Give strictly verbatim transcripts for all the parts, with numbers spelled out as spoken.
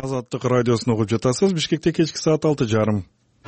Азаттык радиосун угуп жатасыз. Бишкекте кечки саат алты жарым.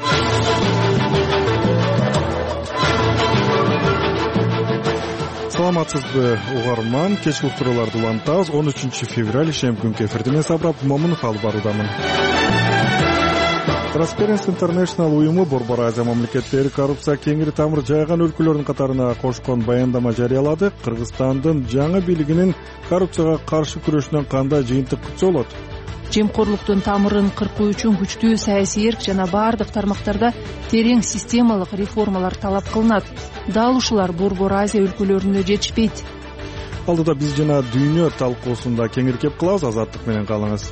Саламатсызбы угарман, кечки уктурууларды улантабыз. он үчүнчү февраль ишемби күнкү эфирде мен Сабрап Момунов алып баруудамын. Transparency International уюму Борбор Азия мамлекеттери коррупция кеңири тамыр жайган өлкөлөрдүн катарына кошкон баяндама жарыялады. Кыргызстандын жаңы бийлигинин коррупцияга каршы күрөшүнөн кандай жыйынтык күтсө болот? Жемкорлуктун тамырын кыркуу үчүн күчтүү саясий эрк жана бардык тармактарда терең системалык реформалар талап кылынат. Дал ушулар Борбор Азия өлкөлөрүндө жетишпейт. Алдыда биз жана дүйнө талкуусунда кеңири кеп калабыз. Азаттык менен калыңыз.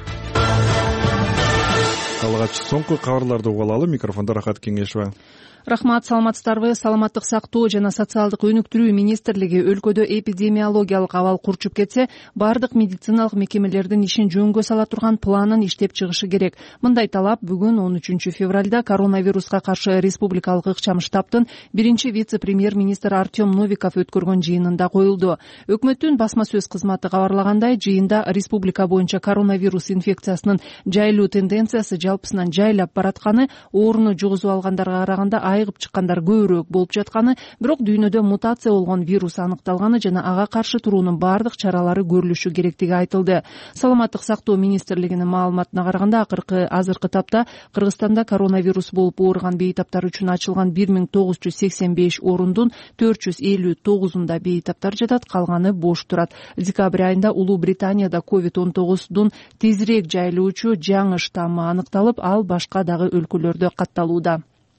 Калгач соңку кабарларды угуп алалы. Микрофондо Рахат Кеңешова. Рахмат, саламатсыздарбы. Саламаттык сактоо жана социалдык өнүктүрүү министрлиги өлкөдө эпидемиологиялык абал курчуп кетсе, бардык медициналык мекемелердин ишин жөнгө сала турган планын иштеп чыгышы керек. Мындай талап бүгүн он үчүнчү февралда коронавируска каршы республикалык ыкчам штабтын биринчи вице-премьер-министр Артем Новиков өткөргөн жыйынында коюлду. Өкмөттүн басма сөз кызматы кабарлагандай, жыйында республика боюнча коронавирус инфекциясынын жайлуу тенденциясы жалпысынан жайлап баратканы, ооруну жугузуп алгандарга караганда айыгып чыккандар көбүрөөк болуп жатканы, бирок дүйнөдө мутация болгон вирус аныкталганы жана ага каршы туруунун бардык чаралары көрүлүшү керектиги айтылды. Саламаттык сактоо министрлигинин маалыматына караганда, акыркы азыркы тапта Кыргызстанда коронавирус болуп ооруган бейтаптар үчүн ачылган бир миң тогуз жүз сексен беш орундун төрт жүз элүү тогузунда бейтаптар жатат, калганы бош турат. Декабрь айында Улуу Британияда ковид он тогуздун тезирээк жайылуучу жаңы штаммы аныкталып, ал башка дагы өлкөлөрдө катталууда.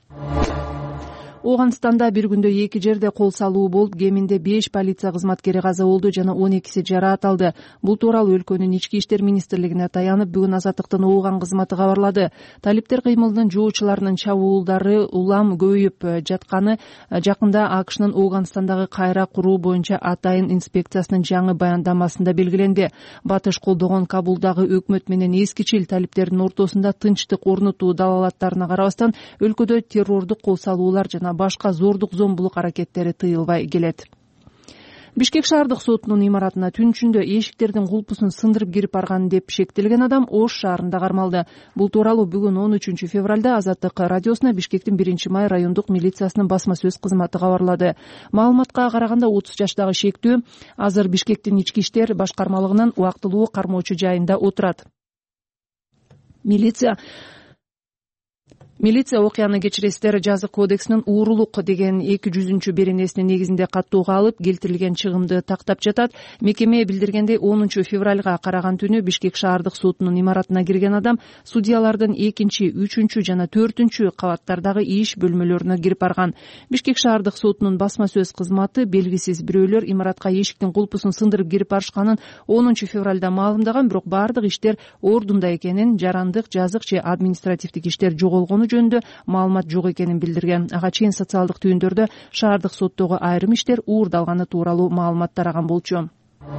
Ооганстанда бир күндө эки жерде кол салуу болуп, кеминде беш полиция кызматкери каза болду жана он экиси жараат алды. Бул тууралуу өлкөнүн ички иштер министрлигине таянып, бүгүн Азаттыктын Ооган кызматы кабарлады. Талиптер кыймылынын жоочуларынын чабуулдары улам көбөйүп жатканы жакында АКШнын Ооганстандагы кайра куруу боюнча атайын инспекциясынын жаңы баяндамасында белгиленди. Батыш колдогон Кабулдагы өкмөт менен эскичил талиптердин ортосунда тынчтык орнотуу далалаттарына карабастан, өлкөдө террордук кол салуулар жана башка зордук зомбулук аракеттери тыйылбай келет. Бишкек шаардык сотунун имаратына түн ичинде эшиктердин кулпусун сындырып кирип барган деп шектелген адам Ош шаарында кармалды. Бул тууралуу бүгүн он үчүнчү февралда Азаттык радиосуна Бишкектин биринчи май райондук милициясынын басма сөз кызматы кабарлады. Маалыматка караганда отуз жаштагы шектүү азыр Бишкектин ички иштер башкармалыгынын убактылуу кармоочу жайында отурат. Милиция Милиция окуяны кечиресиздер жазык кодексинин уурулук деген эки жүзүнчү беренесинин негизинде каттууга алып, келтирилген чыгымды тактап жатат. Мекеме билдиргендей, онунчу февралга караган түнү Бишкек шаардык сотунун имаратына кирген адам судьялардын экинчи, үчүнчү жана төртүнчү кабаттардагы иш бөлмөлөрүнө кирип барган. Бишкек шаардык сотунун басма сөз кызматы белгисиз бирөөлөр имаратка эшиктин кулпусун сындырып кирип барышканын онунчу февралда маалымдаган, бирок бардык иштер ордунда экенин, жарандык, жазык же административдик иштер жоголгону жөнүндө маалымат жок экенин билдирген. Ага чейин социалдык түйүндөрдө шаардык соттогу айрым иштер уурдалганы тууралуу маалымат тараган болчу.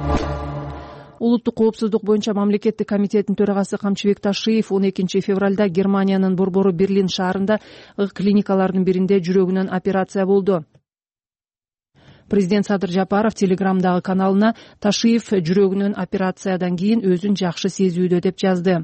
Улуттук коопсуздук боюнча мамлекеттик комитеттин төрагасы Камчыбек Ташиев он экинчи февралда Германиянын борбору Берлин шаарында клиникалардын биринде жүрөгүнөн операция болду. Президент Садыр Жапаров Телеграмдагы каналына Ташиев жүрөгүнөн операциядан кийин өзүн жакшы сезүүдө деп жазды.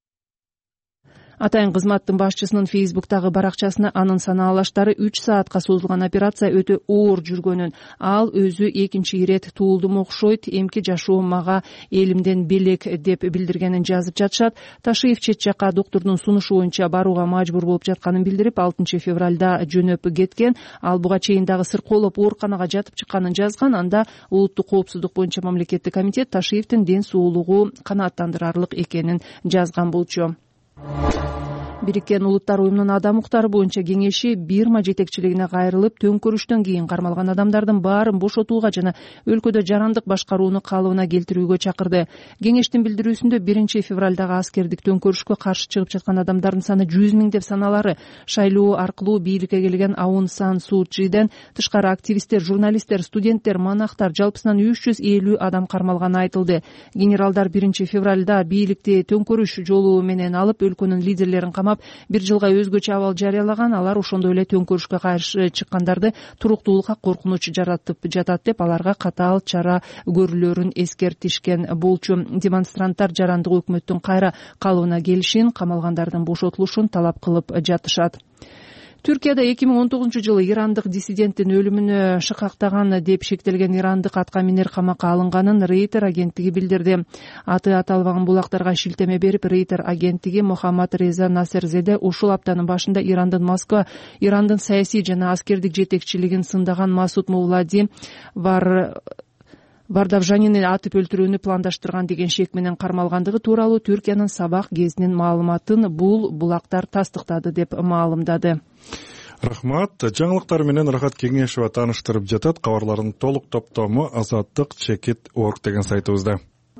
Атайын кызматтын башчысынын Фейсбуктагы баракчасына анын санаалаштары үч саатка созулган операция өтө оор жүргөнүн, ал өзү экинчи ирет туулдум окшойт, эмки жашоом мага элимден белек деп билдиргенин жазып жатышат. Ташиев чет жакка доктурдун сунушу боюнча барууга мажбур болуп жатканын билдирип, алтынчы февралда жөнөп кеткен. Ал буга чейин дагы сыркоолоп ооруканага жатып чыкканын жазган. Анда улуттук коопсуздук боюнча мамлекеттик комитет Ташиевдин ден соолугу канааттандырарлык экенин жазган болчу. Бириккен Улуттар уюмунун адам укуктары боюнча кеңеши Бирма жетекчилигине кайрылып, төңкөрүштөн кийин кармалган адамдардын баарын бошотууга жана өлкөдө жарандык башкарууну калыбына келтирүүгө чакырды. Кеңештин билдирүүсүндө биринчи февралдагы аскердик төңкөрүшкө каршы чыгып жаткан адамдардын саны жүз миң деп саналары. Шайлоо аркылуу бийликке келген Аун Сан Суу Чжиден тышкары активисттер, журналисттер, студенттер, монахтар жалпысынан үч жүз элүү адам кармалганы айтылды. Генералдар биринчи февралда бийликти төңкөрүш жолу менен алып, өлкөнүн лидерлерин камап, камап бир жылга өзгөчө абал жарыялаган. Алар ошондой эле төңкөрүшкө каршы чыккандарды туруктуулукка коркунуч жаратып жатат деп аларга катаал чара көрүлөрүн эскертишкен болчу. Демонстранттар жарандык өкмөттүн кайра калууна келишин, камалгандардын бошотулушун талап кылып жатышат. Түркияда эки миң он тогузунчу жылы ирандык диссиденттин өлүмүнө шыкактаган деп шектелген ирандык атка минер камакка алынганын Рейтер агенттиги билдирди. Аты аталбаган булактарга шилтеме берип, Рейтер агенттиги Мохаммад Реза Насерзеде ушул аптанын башында Ирандын Москва, Ирандын саясий жана аскердик жетекчилигин сындаган Масуд Мувлади бар Вардавжанини атып өлтүрүүнү пландаштырган деген шек менен кармалгандыгы тууралуу Түркиянын Сабак гезитинин маалыматын бул булактар тастыктады деп маалымдады. Рахмат. Жаңылыктар менен Рахат Кеңешева тааныштырып жатат. Кабарлардын толук топтому азаттык чекит точка орг деген сайтыбызда.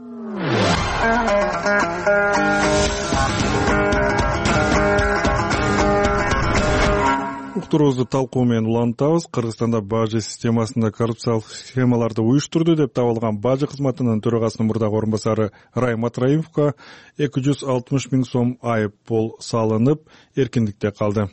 Уктуруубузду талкуу менен улантабыз. Кыргызстанда бажы системасында коррупциялык схемаларды уюштурду деп табылган бажы кызматынын төрагасынын мурдагы орун басары Раймат Раимовго эки жүз алтымыш миң сом айып пул салынып, эркиндикте калды.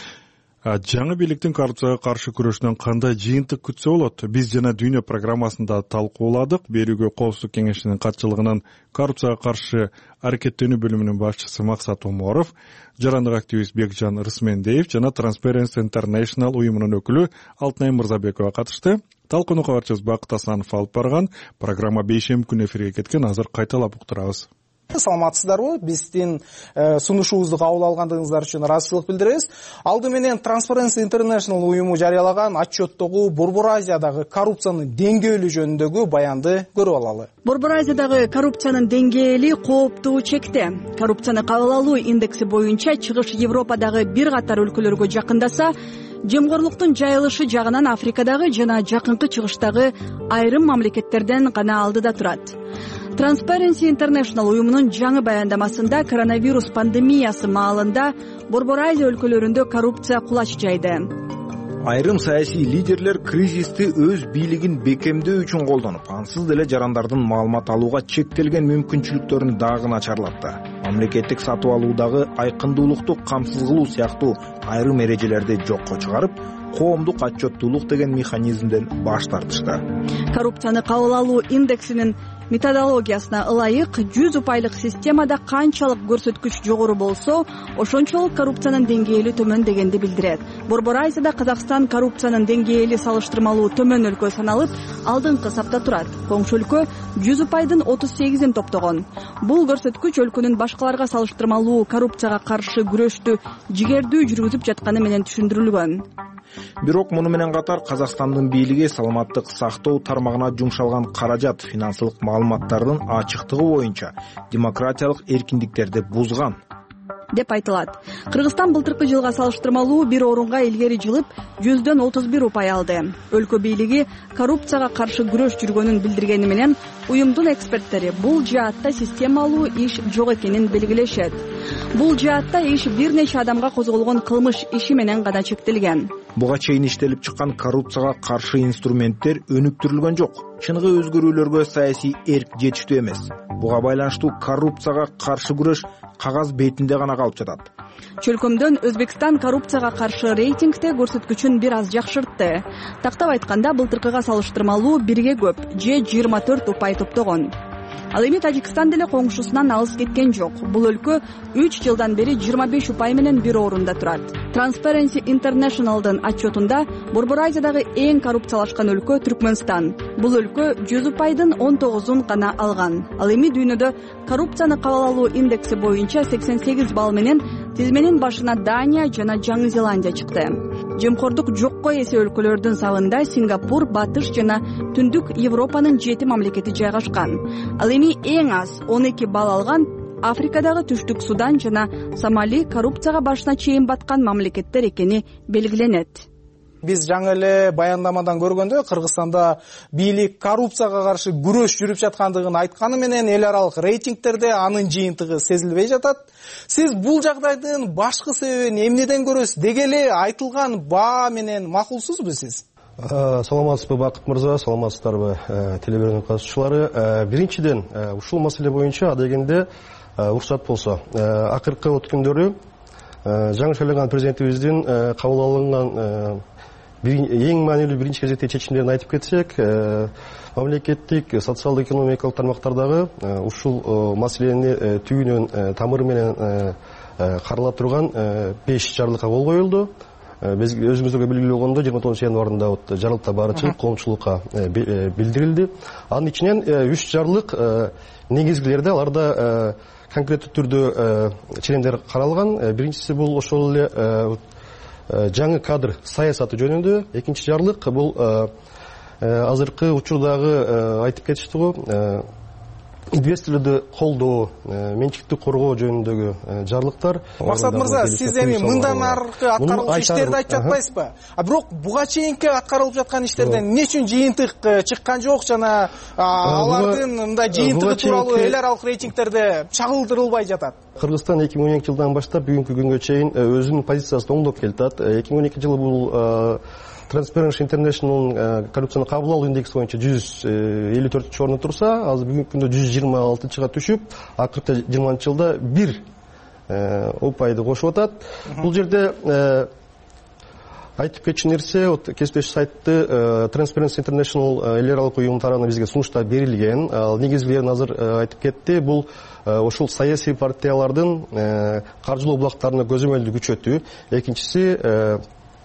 Жаңы бийликтин коррупцияга каршы күрөшүнөн кандай жыйынтык күтсө болот? Биз жана дүйнө программасында талкууладык. Берүүгө Коопсуздук кеңешинин катчылыгынан коррупцияга каршы аракеттенүү бөлүмүнүн башчысы Максат Уморов, жарандык активист Бекжан Рысмендеев жана Transparency International уюмунун өкүлү Алтынай Мырзабекова катышты. Талкууну кабарчыбыз Бакыт Асанов алып барган. Программа бейшемби күнү эфирге кеткен. Азыр кайталап уктурабыз. Саламатсыздарбы? Биздин сунушубузду кабыл алгандыгыңыздар үчүн ыраазычылык билдиребиз. Алды менен Transparency International уюму жарыялаган отчеттогу Борбор Азиядагы коррупциянын деңгээли жөнүндөгү баянды көрүп алалы. Борбор Азиядагы коррупциянын деңгээли кооптуу чекте. Коррупцияны кабыл алуу индекси боюнча чыгыш Европадагы бир катар өлкөлөргө жакындаса, жемгорлуктун жайылышы жагынан Африкадагы жана жакынкы чыгыштагы айрым мамлекеттерден гана алдыда турат. Transparency International уюмунун жаңы баяндамасында коронавирус пандемиясы маалында Борбор Азия өлкөлөрүндө коррупция кулач жайды. Айрым саясий лидерлер кризисти өз бийлигин бекемдөө үчүн колдонуп, ансыз деле жарандардын маалымат алууга чектелген мүмкүнчүлүктөрүн дагы начарлатты. Мамлекеттик сатып алуудагы айкындуулукту камсыз кылуу сыяктуу айрым эрежелерди жокко чыгарып, коомдук отчеттуулук деген механизмден баш тартышты. Коррупцияны кабыл алуу индексинин методологиясына ылайык жүз упайлык системада канчалык көрсөткүч жогору болсо, ошончолук коррупциянын деңгээли төмөн дегенди билдирет. Борбор Азияда Казакстан коррупциянын деңгээли салыштырмалуу төмөн өлкө саналып, алдыңкы сапта турат. Коңшу өлкө жүз упайдын отуз сегизин топтогон. Бул көрсөткүч өлкөнүн башкаларга салыштырмалуу коррупцияга каршы күрөштү жигердүү жүргүзүп жатканы менен түшүндүрүлгөн. Бирок муну менен катар Казакстандын бийлиги саламаттык сактоо тармагына жумшалган каражат финансылык маалыматтардын ачыктыгы боюнча демократиялык эркиндиктерди бузган деп айтылат. Кыргызстан былтыркы жылга салыштырмалуу бир орунга илгери жылып, жүздөн отуз бир упай алды. Өлкө бийлиги коррупцияга каршы күрөш жүргөнүн билдиргени менен, уюмдун эксперттери бул жаатта системалуу иш жок экенин белгилешет. Бул жаатта иш бир нече адамга козголгон кылмыш иши менен гана чектелген. Буга чейин иштелип чыккан коррупцияга каршы инструменттер өнүктүрүлгөн жок. Чыныгы өзгөрүүлөргө саясий эрк жетиштүү эмес. Буга байланыштуу коррупцияга каршы күрөш кагаз бетинде гана калып жатат. Чөлкөмдөн Өзбекстан коррупцияга каршы рейтингте көрсөткүчүн бир аз жакшыртты. Тактап айтканда, былтыркыга салыштырмалуу бирге көп, же жыйырма төрт упай топтогон. Ал эми Тажикстан деле коңшусунан алыс кеткен жок. Бул өлкө үч жылдан бери жыйырма беш упай менен бир орунда турат. Transparency International'дын отчетунда Борбор Азиядагы эң коррупциялашкан өлкө Түркмөнстан. Бул өлкө жүз упайдын он тогузун гана алган. Ал эми дүйнөдө коррупцияны кабыл алуу индекси боюнча сексен сегиз балл менен тизменин башына Дания жана Жаңы Зеландия чыкты. Жемкордук жокко эсе өлкөлөрдүн сабында Сингапур, Батыш жана Түндүк Европанын жети мамлекети жайгашкан. Ал эми эң аз он эки балл алган Африкадагы Түштүк Судан жана Сомали коррупцияга башына чейин баткан мамлекеттер экени белгиленет. Биз жаңы эле баяндамадан көргөндө Кыргызстанда бийлик коррупцияга каршы күрөш жүрүп жаткандыгын айтканы менен эл аралык рейтингтерде анын жыйынтыгы сезилбей жатат. Сиз бул жагдайдын башкы себебин эмнеден көрөсүз? Деги эле айтылган баа менен макулсузбу сиз? Саламатсызбы Бакыт мырза, саламатсыздарбы телеберүүнүн катышуучулары. Биринчиден, ушул маселе боюнча адегенде уруксат болсо, акыркы от күндөрү жаңы шайланган президентибиздин кабыл алынган эң маанилүү биринчи кезектеги чечимдерин айтып кетсек, мамлекеттик социалдык экономикалык тармактардагы ушул маселени түбүнөн тамыры менен карала турган беш жарлыкка кол коюлду. Биз өзүңүзгө белгилүү болгондой жыйырма тогузунчу январында жарлыкта баары чыгып коомчулукка билдирилди. Анын ичинен үч жарлык негизгилерде, аларда конкреттүү түрдө ченемдер каралган. Биринчиси бул ошол эле жаңы кадр саясаты жөнүндө, экинчи жарлык бул азыркы учурдагы айтып кетишти го, инвесторлорду колдоо, менчикти коргоо жөнүндөгү жарлыктар. Максат мырза, сиз эми мындан аркы аткарылган иштерди айтып жатпайсызбы? А бирок буга чейинки аткарылып жаткан иштерден эмне үчүн жыйынтык чыккан жок жана алардын мындай жыйынтыгы тууралуу эл аралык рейтингтерде чагылдырылбай жатат? Кыргызстан эки миң он экинчи жылдан баштап бүгүнкү күнгө чейин өзүнүн позициясын оңдоп келатат. эки миң он экинчи жылы бул Transparency International коррупцияны кабыл алуу индекси боюнча жүз элүү төртүнчү орунда турса, азыр бүгүнкү күндө жүз жыйырма алтынчыга түшүп, акыркы жыйырманчы жылда бир упайды кошуп атат. Бул жерде айтып кетчү нерсе, кесиптеш сайтты Transparency International эл аралык уюм тарабынан бизге сунуштар берилген. Ал негизгилерин азыр айтып кетти. Бул ошол саясий партиялардын каржылоо булактарына көзөмөлдү күчөтүү. Экинчиси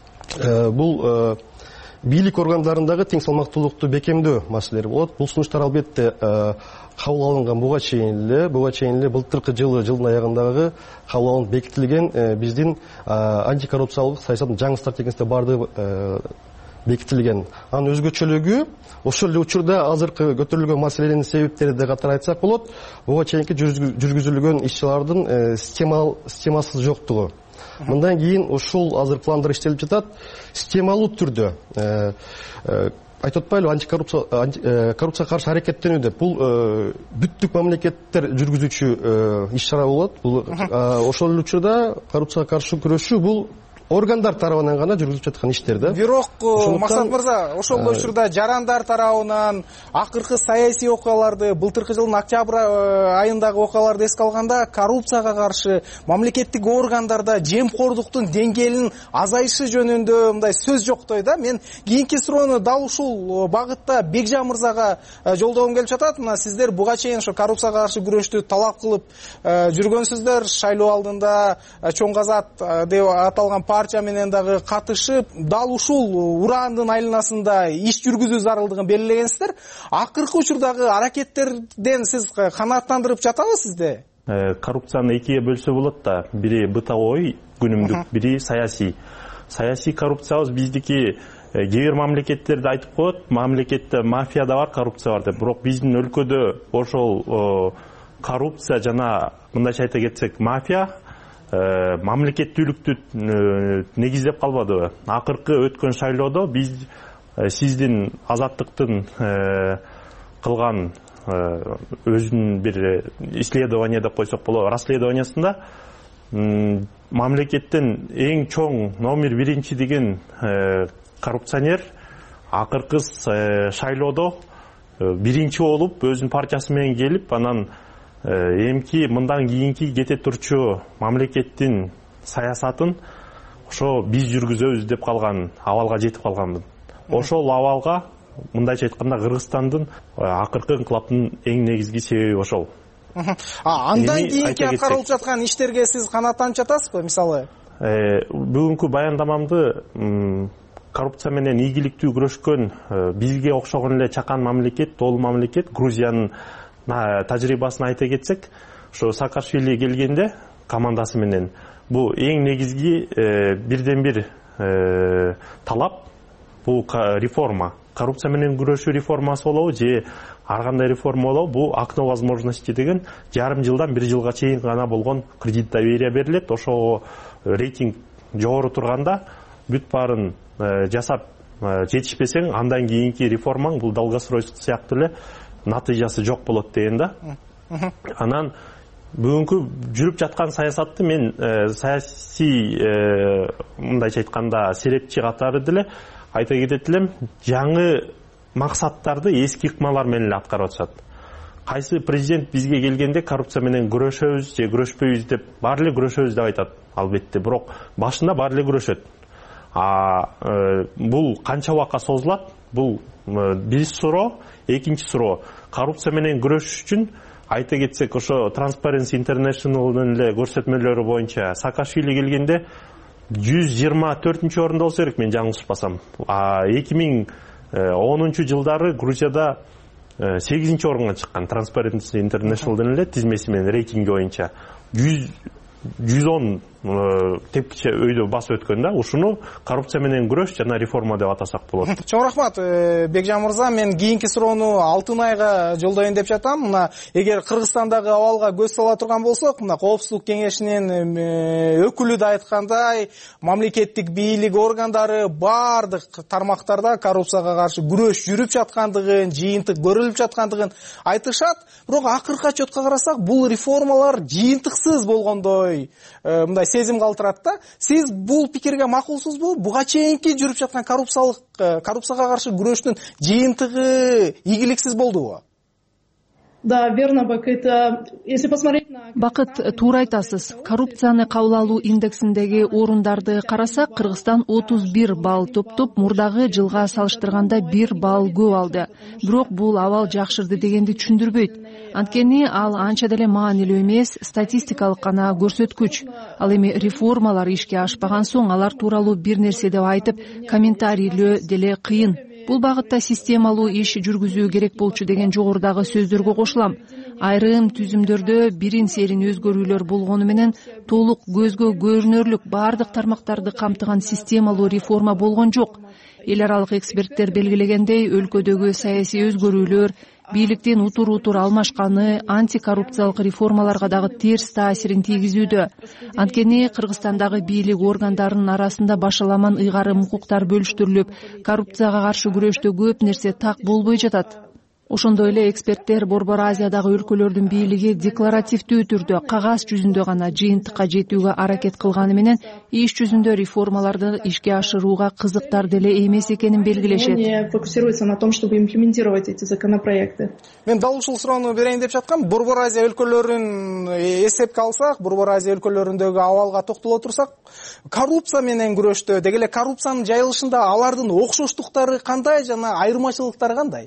бул бийлик органдарындагы тең салмактуулукту бекемдөө маселелери болот. Бул сунуштар албетте кабыл алынган буга чейин эле, буга чейин эле былтыркы жылы жылдын аягындагы кабыл алынып бекитилген биздин антикоррупциялык саясаттын жаңы стратегиясында бардыгы бекитилген. Анын өзгөчөлүгү ошол эле учурда азыркы көтөрүлгөн маселенин себептери деп катары айтсак болот. Буга чейинки жүргүзүлгөн иш-чаралардын системасыз жоктугу. Мындан кийин ушул азыр пландар иштелип жатат. Системалуу түрдө айтып атпайлы, антикоррупция коррупцияга каршы аракеттенүү деп. Бул бүттүк мамлекеттер жүргүзүүчү иш-чара болот. Бул ошол эле учурда коррупцияга каршы күрөшүү бул органдар тарабынан гана жүргүзүлүп жаткан иштер да. Бирок Максат мырза, ошол учурда жарандар тарабынан акыркы саясий окуяларды, былтыркы жылдын октябрь айындагы окуяларды эске алганда, коррупцияга каршы мамлекеттик органдарда жемкордуктун деңгээлинин азайышы жөнүндө мындай сөз жоктой да. Мен кийинки суроону дал ушул багытта Бекжан мырзага жолдогум келип жатат. Мына сиздер буга чейин ошо коррупцияга каршы күрөштү талап кылып жүргөнсүздөр. Шайлоо алдында Чоң Казак деп аталган партия менен дагы катышып, дал ушул урандын айланасында иш жүргүзүү зарылдыгын белгилегенсиздер. Акыркы учурдагы аракеттерден сиз канааттандырып жатабы сизде? Коррупцияны экиге бөлсө болот да. Бири бытовой, күнүмдүк, бири саясий. Саясий коррупциябыз биздики кээ бир мамлекеттерде айтып коет, мамлекетте мафия да бар, коррупция бар деп. Бирок биздин өлкөдө ошол коррупция жана мындайча айта кетсек мафия мамлекеттүүлүктү негиздеп калбадыбы? Акыркы өткөн шайлоодо биз сиздин Азаттыктын кылган өзүнүн бир исследование деп койсок болот, расследованиясында мамлекеттин эң чоң номер биринчи деген коррупционер акыркы шайлоодо биринчи болуп өзүнүн партиясы менен келип, анан эмки мындан кийинки кете турчу мамлекеттин саясатын ошо биз жүргүзөбүз деп калган абалга жетип калганбыз. Ошол абалга мындайча айтканда Кыргызстандын акыркы инкылаптын эң негизги себеби ошол. Андан кийинки аткарылып жаткан иштерге сиз канааттанып жатасызбы? Мисалы, бүгүнкү баяндамамды коррупция менен ийгиликтүү күрөшкөн бизге окшогон эле чакан мамлекет, тоолуу мамлекет Грузиянын тажрыйбасын айта кетсек, ошо Саакашвили келгенде командасы менен бул эң негизги бирден бир талап бул реформа. Коррупция менен күрөшүү реформасы болобу же ар кандай реформа болобу, бул окно возможности деген жарым жылдан бир жылга чейин гана болгон кредит доверия берилет. Ошо рейтинг жогору турганда бүт баарын жасап жетишпесең, андан кийинки реформаң бул долгосрочный сыяктуу эле натыйжасы жок болот деген да. Анан бүгүнкү жүрүп жаткан саясатты мен саясий мындайча айтканда серепчи катары деле айта кетет элем, жаңы максаттарды эски ыкмалар менен эле аткарып атышат. кайсы президент бизге келгенде коррупция менен күрөшөбүз же күрөшпөйбүз деп баары эле күрөшөбүз деп айтат албетте, бирок башында баары эле күрөшөт. А бул канча убакка созулат? Бул бир суроо. Экинчи суроо, коррупция менен күрөшүш үчүн айта кетсек, ошо Transparency International'дын эле көрсөтмөлөрү боюнча Саакашвили келгенде жүз жыйырма төртүнчү орунда болсо керек, мен жаңылышпасам. А эки миң онунчу жылдары Грузияда сегизинчи орунга чыккан Transparency International'дын эле тизмеси менен рейтинги боюнча жүз он тепкиче өйдө басып өткөн да. Ушуну коррупция менен күрөш жана реформа деп атасак болот. Чоң рахмат Бекжан мырза. Мен кийинки суроону Алтын айга жолдоюн деп жатам. Мына эгер Кыргызстандагы абалга көз сала турган болсок, мына Коопсуздук кеңешинин өкүлү да айткандай, мамлекеттик бийлик органдары бардык тармактарда коррупцияга каршы күрөш жүрүп жаткандыгын, жыйынтык көрүлүп жаткандыгын айтышат. Бирок акыркы отчетко карасак, бул реформалар жыйынтыксыз болгондой мындай сезим калтырат да. Сиз бул пикирге макулсузбу? Буга чейинки жүрүп жаткан коррупциялык коррупцияга каршы күрөштүн жыйынтыгы ийгиликсиз болдубу? Да, верно, Бакыт. Если посмотреть на... Бакыт, туура айтасыз. Коррупцияны кабыл алуу индексиндеги орундарды карасак, Кыргызстан отуз бир балл топтоп, мурдагы жылга салыштырганда бир балл көп алды. Бирок бул абал жакшырды дегенди түшүндүрбөйт. Анткени ал анча деле маанилүү эмес, статистикалык гана көрсөткүч. Ал эми реформалар ишке ашпаган соң алар тууралуу бир нерсе деп айтып, комментарийлөө деле кыйын. Бул багытта системалуу иш жүргүзүү керек болчу деген жогорудагы сөздөргө кошулам. Айрым түзүмдөрдө бирин серин өзгөрүүлөр болгону менен толук көзгө көрүнөрлүк бардык тармактарды камтыган системалуу реформа болгон жок. Эл аралык эксперттер белгилегендей, өлкөдөгү саясий өзгөрүүлөр, бийликтин утур-утур алмашканы антикоррупциялык реформаларга дагы терс таасирин тийгизүүдө. Анткени Кыргызстандагы бийлик органдарынын арасында башаламан ыйгарым укуктар бөлүштүрүлүп, коррупцияга каршы күрөштө көп нерсе так болбой жатат. Ошондой эле эксперттер Борбор Азиядагы өлкөлөрдүн бийлиги декларативдүү түрдө, кагаз жүзүндө гана жыйынтыкка жетүүгө аракет кылганы менен иш жүзүндө реформаларды ишке ашырууга кызыктар деле эмес экенин белгилешет. Фокусируется на том, чтобы имплементировать эти законопроекты. Мен дал ушул суроону берейин деп жаткам. Борбор Азия өлкөлөрүн эсепке алсак, Борбор Азия өлкөлөрүндөгү абалга токтоло турсак, коррупция менен күрөштө, деги эле коррупциянын жайылышында алардын окшоштуктары кандай жана айырмачылыктары кандай?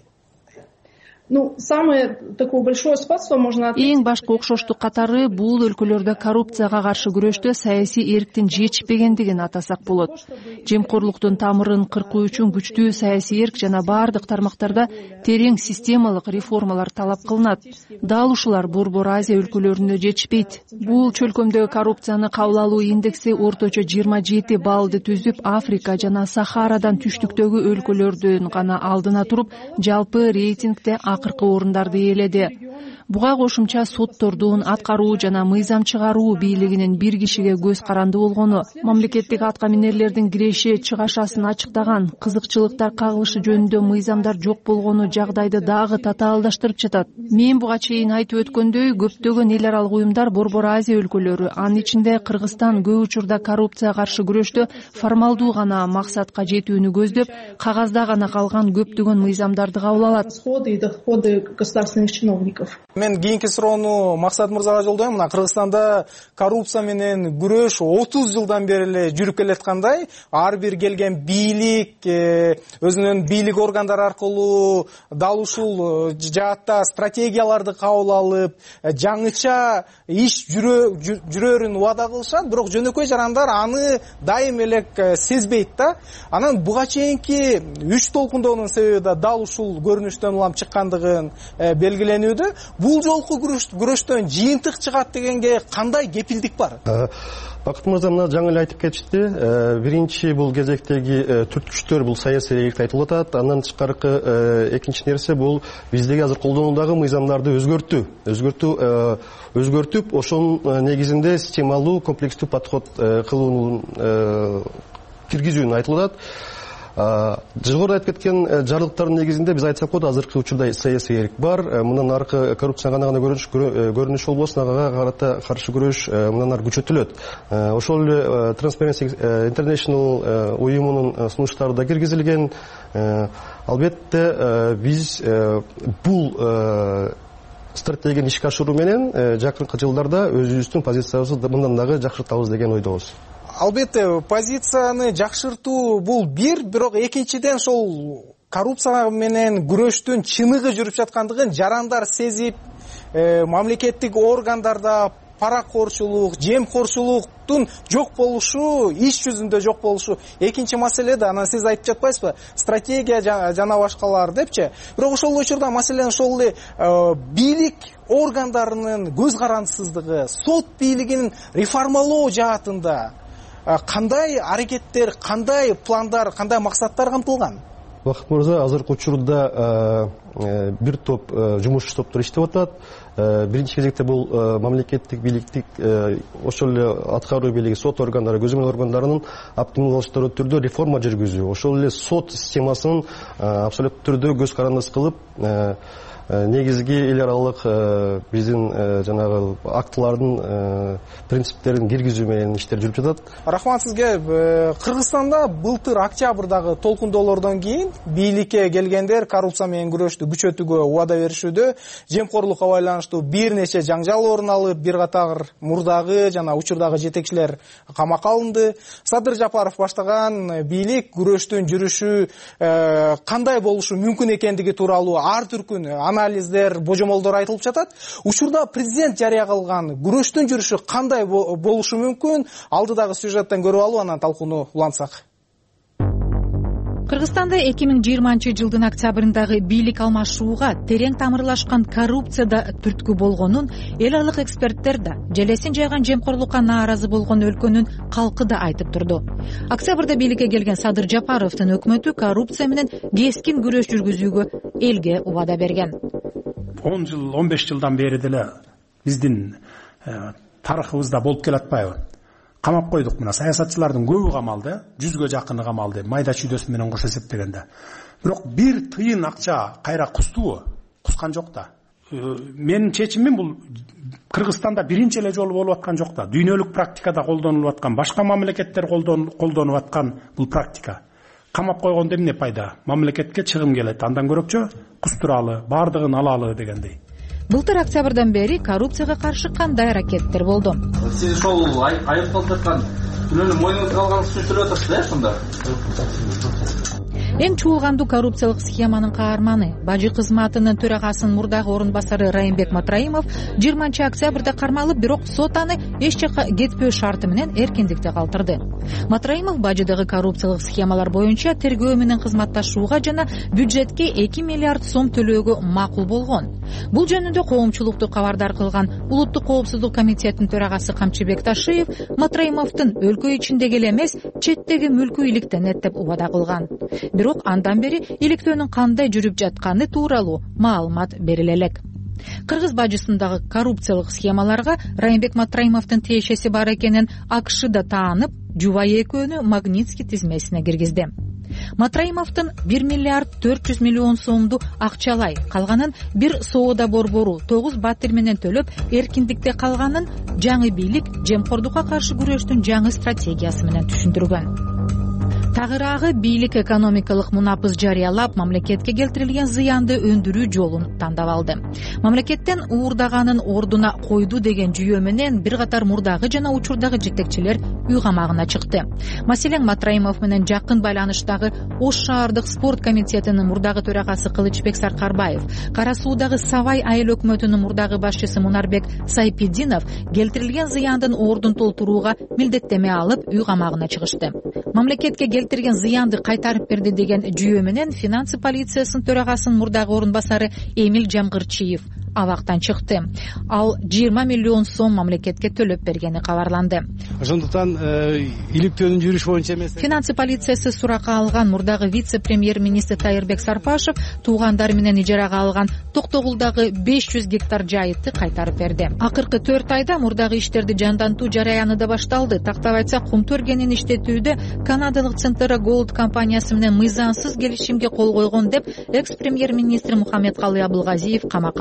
Ну, самое такое большое сходство можно отметить. Эң башкы окшоштук катары бул өлкөлөрдө коррупцияга каршы күрөштө саясий эрктин жетишпегендигин атасак болот. Жемкорлуктун тамырын кыркуу үчүн күчтүү саясий эрк жана бардык тармактарда терең системалык реформалар талап кылынат. Дал ушулар Борбор Азия өлкөлөрүндө жетишпейт. Бул чөлкөмдөгү коррупцияны кабыл алуу индекси орточо жыйырма жети баллды түзүп, Африка жана Сахарадан түштүктөгү өлкөлөрдүн гана алдына туруп, жалпы рейтингде акыркы орундарды ээледи. Буга кошумча соттордун аткаруу жана мыйзам чыгаруу бийлигинин бир кишиге көз каранды болгону, мамлекеттик атка минерлердин киреше чыгашасын ачыктаган, кызыкчылыктар кагылышы жөнүндө мыйзамдар жок болгону жагдайды дагы татаалдаштырып жатат. Мен буга чейин айтып өткөндөй, көптөгөн эл аралык уюмдар Борбор Азия өлкөлөрү, анын ичинде Кыргызстан көп учурда коррупцияга каршы күрөштө формалдуу гана максатка жетүүнү көздөп, кагазда гана калган көптөгөн мыйзамдарды кабыл алат. Доходы государственных чиновников. Мен кийинки суроону Максат мырзага жолдойм. Мына Кыргызстанда коррупция менен күрөш отуз жылдан бери эле жүрүп келаткандай, ар бир келген бийлик өзүнүн бийлик органдары аркылуу дал ушул жаатта стратегияларды кабыл алып, жаңыча иш жүрөрүн убада кылышат, бирок жөнөкөй жарандар аны дайым эле сезбейт да. Анан буга чейинки үч толкундоонун себеби да дал ушул көрүнүштөн улам чыккандыгын белгиленүүдө. Бул жолку күрөштөн жыйынтык чыгат дегенге кандай кепилдик бар? Бакыт мырза мына жаңы эле айтып кетишти. Биринчи бул кезектеги түрткүчтөр бул саясий эркти айтылып атат. Андан тышкаркы экинчи нерсе бул биздеги азыр колдонуудагы мыйзамдарды өзгөртүү. Өзгөртүү өзгөртүп, ошонун негизинде системалуу комплекстүү подход кылуунун киргизүүнү айтылып атат. Жогоруда айтып кеткен жарлыктардын негизинде биз айтсак болот, азыркы учурда саясий эрк бар. Мындан аркы коррупцияга кандай гана көрүнүш болбосун, ага карата каршы күрөш мындан ары күчөтүлөт. Ошол эле Transparency International уюмунун сунуштары да киргизилген. Албетте биз бул стратегияны ишке ашыруу менен жакынкы жылдарда өзүбүздүн позициябызды мындан дагы жакшыртабыз деген ойдобуз. Албетте, позицияны жакшыртуу бул бир, бирок экинчиден ошол коррупция менен күрөштүн чыныгы жүрүп жаткандыгын жарандар сезип, мамлекеттик органдарда паракорчулук, жемкорчулуктун жок болушу, иш жүзүндө жок болушу экинчи маселе да. Анан сиз айтып жатпайсызбы, стратегия жана башкалар депчи. Бирок ошол учурда маселен ошол эле бийлик органдарынын көз карандысыздыгы, сот бийлигин реформалоо жаатында кандай аракеттер, кандай пландар, кандай максаттар камтылган? Бакыт мырза, азыркы учурда бир топ жумушчу топтор иштеп атат. Биринчи кезекте бул мамлекеттик бийликтик, ошол эле аткаруу бийлиги, сот органдары, көзөмөл органдарынын оптималдаштору түрдө реформа жүргүзүү, ошол эле сот системасын абсолюттуу түрдө көз карандыс кылып, негизги эл аралык биздин жанагы актылардын принциптерин киргизүү менен иштер жүрүп жатат. Рахмат сизге. Кыргызстанда былтыр октябрдагы толкундоолордон кийин бийликке келгендер коррупция менен күрөштү күчөтүүгө убада беришүүдө. Жемкорлукка байланыштуу бир нече жаңжал орун алып, бир катар мурдагы жана учурдагы жетекчилер камакка алынды. Садыр Жапаров баштаган бийлик күрөштүн жүрүшү кандай болушу мүмкүн экендиги тууралуу ар түркүн анализдер, божомолдор айтылып жатат. Учурда президент жарыя кылган күрөштүн жүрүшү кандай болушу мүмкүн? Алдыдагы сюжеттен көрүп алып, анан талкууну улантсак. Кыргызстанда эки миң жыйырманчы жылдын октябрындагы бийлик алмашууга терең тамырлашкан коррупцияда түрткү болгонун эл аралык эксперттер да, желесин жайган жемкорлукка нааразы болгон өлкөнүн калкы да айтып турду. Октябрда бийликке келген Садыр Жапаровдун өкмөтү коррупция менен кескин күрөш жүргүзүүгө элге убада берген. он жыл, он беш жылдан бери деле биздин тарыхыбызда болуп келатпайбы? Камап койдук, мына саясатчылардын көбү камалды, жүзгө жакыны камалды, майда чүйдөсү менен кошо эсептегенде. Бирок бир тыйын акча кайра кустубу? Кускан жок да. Менин чечимим бул Кыргызстанда биринчи эле жолу болуп аткан жок да. Дүйнөлүк практикада колдонулуп аткан, башка мамлекеттер колдонуп аткан бул практика. Камап койгондо эмне пайда? Мамлекетке чыгым келет, андан көрөкчө кустуралы, бардыгын алалы дегендей. Былтыр октябрдан бери коррупцияга каршы кандай аракеттер болду? Сиз ошол айыпталып жаткан күнөөнү мойнуңузга алганыңызды түшүндүрүп атасыз, э, ошондо? Эң чуулгандуу коррупциялык схеманын каарманы, бажы кызматынын төрагасынын мурдагы орун басары Райымбек Матраимов жыйырманчы октябрда кармалып, бирок сот аны эч жакка кетпөө шарты менен эркиндикте калтырды. Матраимов бажыдагы коррупциялык схемалар боюнча тергөө менен кызматташууга жана бюджетке эки миллиард сом төлөөгө макул болгон. Бул жөнүндө коомчулукту кабардар кылган Улуттук коопсуздук комитетинин төрагасы Камчыбек Ташиев Матраимовдун өлкө ичиндеги эле эмес, четтеги мүлкү иликтен деп убада кылган. Бирок андан бери иликтөөнүн кандай жүрүп жатканы тууралуу маалымат бериле элек. Кыргыз бажысындагы коррупциялык схемаларга Райымбек Матраимовдун тиешеси бар экенин АКШда таанып, жубайы экөөнү Магнитский тизмесине киргизди. Матраимовдун бир миллиард төрт жүз миллион сомду акчалай, калганын бир соода борбору тогуз батир менен төлөп, эркиндикте калганын жаңы бийлик жемкордукка каршы күрөштүн жаңы стратегиясы менен түшүндүргөн. Тагыраагы бийлик экономикалык мунапыз жарыялап, мамлекетке келтирилген зыянды өндүрүү жолун тандап алды. Мамлекеттен уурдаганын ордуна койду деген жүйө менен бир катар мурдагы жана учурдагы жетекчилер үй камагына чыкты. Маселен, Матраимов менен жакын байланыштагы Ош шаардык спорт комитетинин мурдагы төрагасы Кылычбек Саркарбаев, Кара Суудагы Савай айыл өкмөтүнүн мурдагы башчысы Мунарбек Сайпидинов келтирилген зыяндын ордун толтурууга милдеттеме алып, үй камагына чыгышты. Мамлекетке келтирген зыянды кайтарып берди деген жүйө менен финансы полициясынын төрагасынын мурдагы орун басары Эмил Жамгырчиев абактан чыкты. Ал жыйырма миллион сом мамлекетке төлөп бергени кабарланды. Ошондуктан иликтөөнүн жүрүшү боюнча эмес. Финансы полициясы суракка алган мурдагы вице-премьер-министр Тайырбек Сарпашев туугандары менен ижарага алган Токтогулдагы беш жүз гектар жайытты кайтарып берди. Акыркы төрт айда мурдагы иштерди жандантуу жараяны да башталды. Тактап айтсак, кум төргенин иштетүүдө канадалык Центра Голд компаниясы менен мыйзамсыз келишимге кол койгон деп экс-премьер-министр Мухаммедкалый Абылгазиев камакка алынды.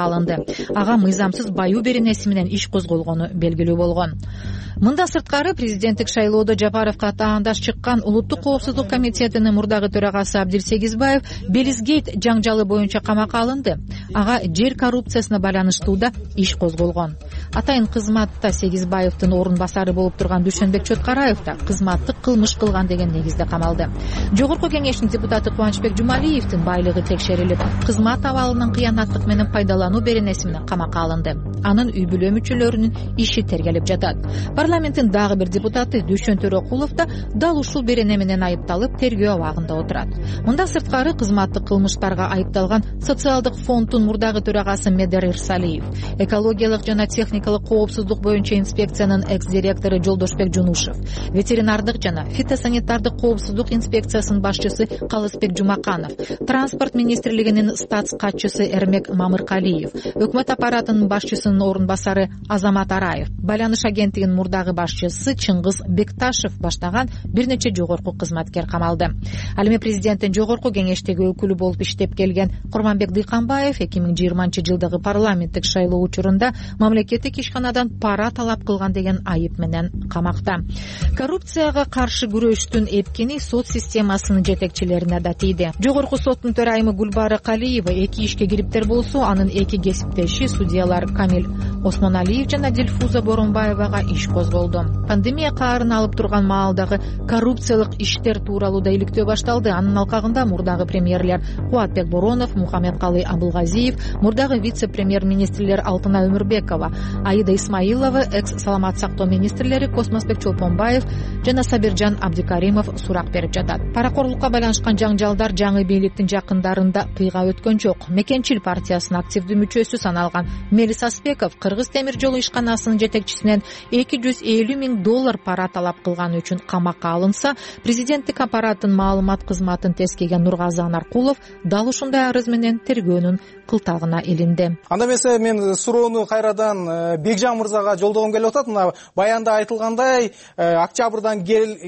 ага мыйзамсыз баюу беренеси менен иш козголгону белгилүү болгон. Мындан сырткары президенттик шайлоодо Жапаровго таандаш чыккан улуттук коопсуздук комитетинин мурдагы төрагасы Абдил Сегизбаев Белизгейт жаңжалы боюнча камакка алынды. Ага жер коррупциясына байланыштуу да иш козголгон. Атайын кызматта Сегизбаевдин орун басары болуп турган Дүйшөнбек Чоткараев да кызматтык кылмыш кылган деген негизде камалды. Жогорку кеңештин депутаты Кубанычбек Жумалиевдин байлыгы текшерилип, кызмат абалынын кыянаттык менен пайдалануу беренеси менен камакка алынды. Анын үй бүлө мүчөлөрүнүн иши тергелип жатат. Парламенттин дагы бир депутаты Дүйшөн Төрөкулов да дал ушул берене менен айыпталып, тергөө абагында отурат. Мындан сырткары кызматтык кылмыштарга айыпталган социалдык фонддун мурдагы төрагасы Медер Ирсалиев, экологиялык жана техникалык коопсуздук боюнча инспекциянын экс-директору Жолдошбек Жунушев, ветеринардык жана фитосанитардык коопсуздук инспекциясынын башчысы Калысбек Жумаканов, транспорт министрлигинин статс катчысы Эрмек Мамыркалиев, өкмөт аппаратынын башчысынын орун басары Азамат Араев, байланыш агенттигинин мурдагы башчысы Чыңгыз Бекташев баштаган бир нече жогорку кызматкер камалды. Ал эми президенттин жогорку кеңештеги өкүлү болуп иштеп келген Курманбек Дыйканбаев эки миң жыйырманчы жылдагы парламенттик шайлоо учурунда мамлекеттик ишканадан пара талап кылган деген айып менен камакта. Коррупцияга каршы күрөштүн эпкини сот системасынын жетекчилерине да тийди. Жогорку соттун төрайымы Гүлбары Калиева эки ишке кириптер болсо, анын эки кесиптеши судьялар Камил Осмоналиев жана Дилфуза Боронбаевага иш козголду. Пандемия каарын алып турган маалдагы коррупциялык иштер тууралуу да иликтөө башталды. Анын алкагында мурдагы премьерлер Кубатбек Боронов, Мухаммедкалы Абылгазиев, мурдагы вице-премьер-министрлер Алтынай Өмүрбекова, Аида Исмаилова, экс-саламат сактоо министрлери Космосбек Чолпонбаев жана Сабиржан Абдикаримов сурак берип жатат. Паракорлукка байланышкан жаңжалдар жаңы бийликтин жакындарында кыйга өткөн жок. Мекенчил партиясынын активдүү мүчөсү саналган Мелис Аспеков Кыргыз темир жолу ишканасынын жетекчисинен эки жүз элүү миң доллар пара талап кылганы үчүн камакка алынса, президенттик аппараттын маалымат кызматын тескеген Нургазы Анаркулов дал ушундай арыз менен тергөөнүн кылтагына илинди. Анда эмесе мен суроону кайрадан Бекжан мырзага жолдогум келип атат. Мына баянда айтылгандай, октябрдан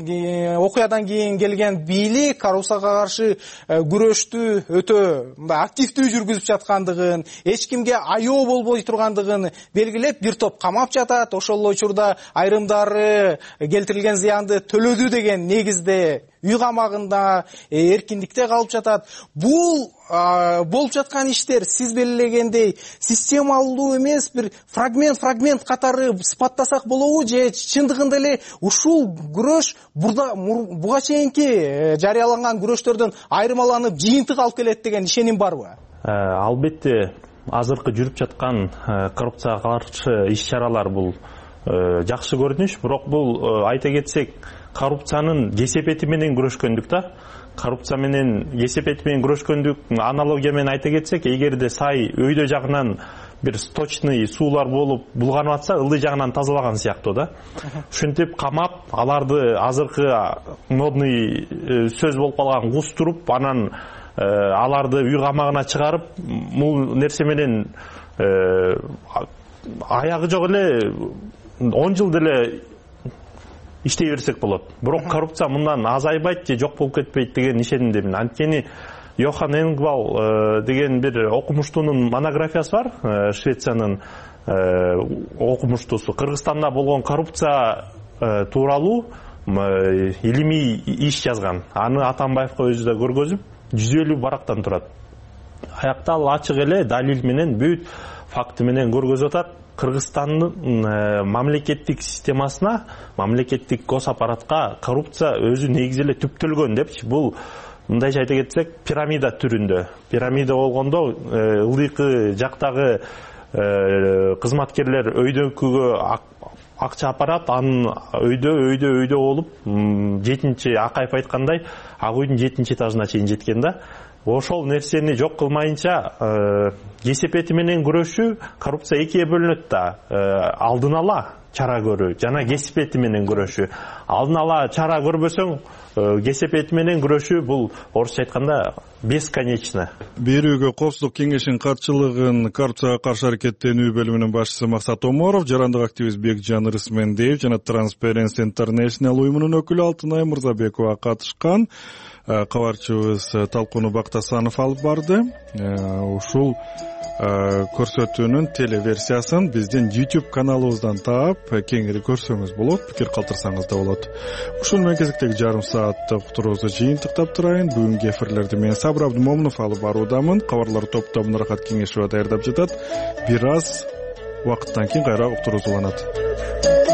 окуядан кийин келген бийлик коррупцияга каршы күрөштү өтө активдүү жүргүзүп жаткандыгын, эч кимге аёо болбой тургандыгын белгилеп, бир топ камап жатат. Ошол учурда айрымдары келтирилген зыянды төлөдү деген негизде үй камагында, эркиндикте калып жатат. Бул болуп жаткан иштер сиз белгилегендей системалуу эмес, бир фрагмент фрагмент катары сыпаттасак болобу, же чындыгында эле ушул күрөш буга чейинки жарыяланган күрөштөрдөн айырмаланып жыйынтык алып келет деген ишеним барбы? Албетте азыркы жүрүп жаткан коррупцияга каршы иш-чаралар бул жакшы көрүнүш, бирок бул айта кетсек, коррупциянын кесепети менен күрөшкөндүк да. Коррупция менен кесепети менен күрөшкөндүк аналогия менен айта кетсек, эгерде сай өйдө жагынан бир сточный суулар болуп булганып атса, ылдый жагынан тазалаган сыяктуу да. Ушинтип камап, аларды азыркы модный сөз болуп калган кустуруп, анан аларды үй камагына чыгарып, бул нерсе менен аягы жок эле он жыл деле иштей берсек болот. Бирок коррупция мындан азайбайт же жок болуп кетпейт деген ишенимдемин. Анткени Йохан Энгвал деген бир окумуштуунун монографиясы бар, Швециянын окумуштуусу. Кыргызстанда болгон коррупция тууралуу илимий иш жазган. Аны Атамбаевга өзү да көргөзүп, жүз элүү барактан турат. Аякта ал ачык эле далил менен, бүт факты менен көргөзүп атат. Кыргызстандын мамлекеттик системасына, мамлекеттик гос аппаратка коррупция өзү негизи эле түптөлгөн депчи. Бул мындайча айта кетсек, пирамида түрүндө. Пирамида болгондо ылдыйкы жактагы кызматкерлер өйдөкүгө акча апарат, анын өйдө өйдө өйдө болуп, жетинчи Акаев айткандай, ак үйдүн жетинчи этажына чейин жеткен да. Ошол нерсени жок кылмайынча кесепети менен күрөшүү, коррупция экиге бөлүнөт да. Алдын ала чара көрүү жана кесепети менен күрөшүү. Алдын ала чара көрбөсөң, кесепети менен күрөшүү бул орусча айтканда бесконечно. Берүүгө Коопсуздук кеңешинин катчылыгын коррупцияга каршы аракеттенүү бөлүмүнүн башчысы Максат Оморов, жарандык активист Бекжан Рысмендиев жана Transparency International уюмунун өкүлү Алтынай Мырзабекова катышкан. кабарчыбыз Талкуну Бактасанов алып барды. Ушул көрсөтүүнүн телеверсиясын биздин YouTube каналыбыздан таап кеңири көрсөңүз болот, пикир калтырсаңыз да болот. Ушул менен кезектеги жарым сааттык уктуруубузду жыйынтыктап турайын. Бүгүнкү эфирлерди мен Сабыр Абдымомунов алып баруудамын. Кабарлар топтомун Рахат Кеңешева даярдап жатат. Бир аз убакыттан кийин кайра уктуруубуз уланат.